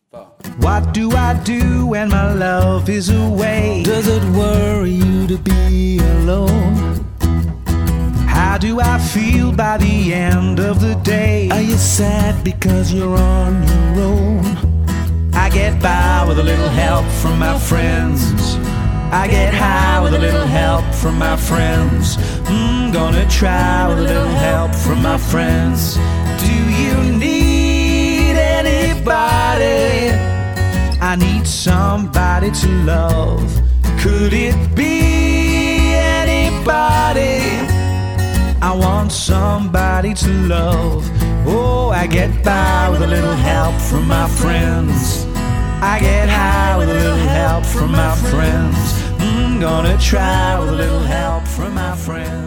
What do I do when my love is away? Does it worry you to be alone? How do I feel by the end of the day? Are you sad because you're on your own? I get by with a little help from my friends. I get high with a little help from my friends. Gonna try with a little help from my friends. Do you need anybody? I need somebody to love. Could it be anybody? I want somebody to love. Oh, I get by with a little help from my friends. I get high with a little help from my friends. Gonna try with a little help from my friends.